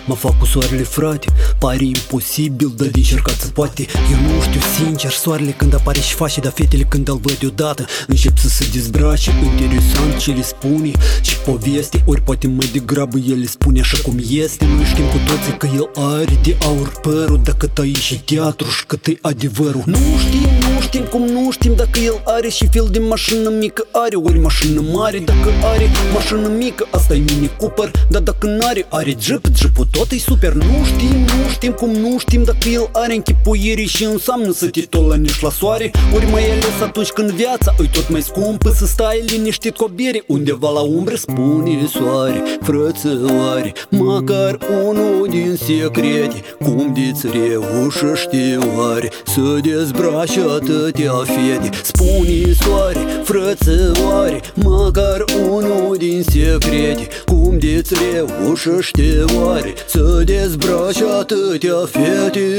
Mă fac cu soarele, frate, pare imposibil, dar de încercat se poate. Eu nu știu sincer, soarele când apare și face, dar fetele când îl văd deodată încep să se dezbrace. Interesant ce le spune și poveste, ori poate mai degrabă el le spune așa cum este. Noi știm cu toții că el are de aur părul, dacă tai și teatru și cât e adevărul. Nu știm cum nu știm dacă el are și fel de mașină mică are, ori mașină mare. Dacă are mașină mică, asta e Mini Cooper, dar dacă n-are, are Jeep-ul tot e super. Nu știm cum nu știm dacă el are închipuire și înseamnă să te tolănești la soare, ori mai ales atunci când viața e tot mai scumpă, să stai liniștit cu o bere undeva la umbră. Spune soare, frățăoare, măcar unul din secrete, cum de-ți reușește oare să dezbraci atâtea fete. Spune soare, frățăoare, măcar unul din secrete, cum de-ți reușește oare să dezbraci atâtea fete.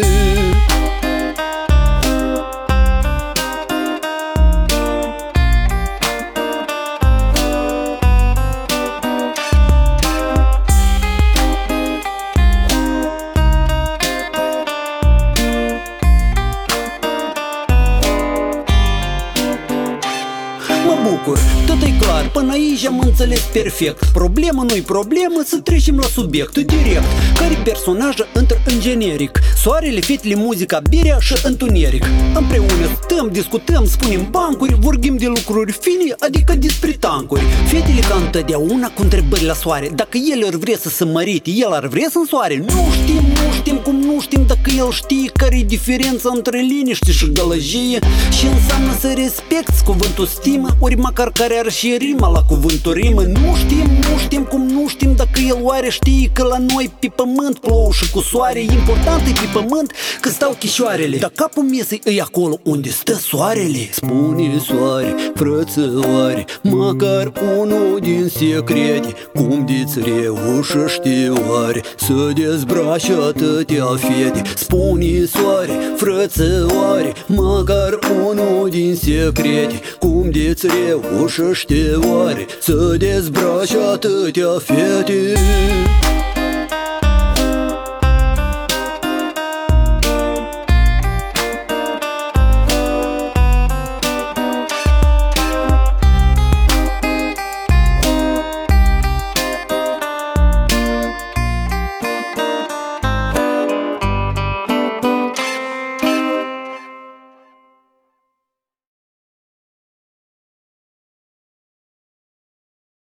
Mă bucur, tot e clar, până aici am înțeles perfect. Problema nu-i problemă, să trecem la subiectul direct. Care personajă intră în generic? Soarele, fetele, muzica, berea și întuneric. Împreună stăm, discutăm, spunem bancuri, vorbim de lucruri fine, adică despre tancuri. Fetele ca întotdeauna cu întrebări la soare. Dacă el ar vrea să se mărite, el ar vrea să însoare. Nu știm cum nu știm dacă el știe care e diferența între liniște și gălăgie și înseamnă să respecti cuvântul stimă, ori măcar care are și rima la cuvântul rimă. Nu știm cum nu știm dacă el oare știe că la noi pe pământ plouă și cu soare. Important e pe pământ că stau chișoarele, dar capul mesei e acolo unde stă soarele. Spune soare, frățăoare, măcar unul din secrete, cum de-ți reușește oare să dezbraci atâtea fete. Spune soare, frățăoare, măcar unul din secrete, cum de-ți reușește oare să dezbraci atâtea fete.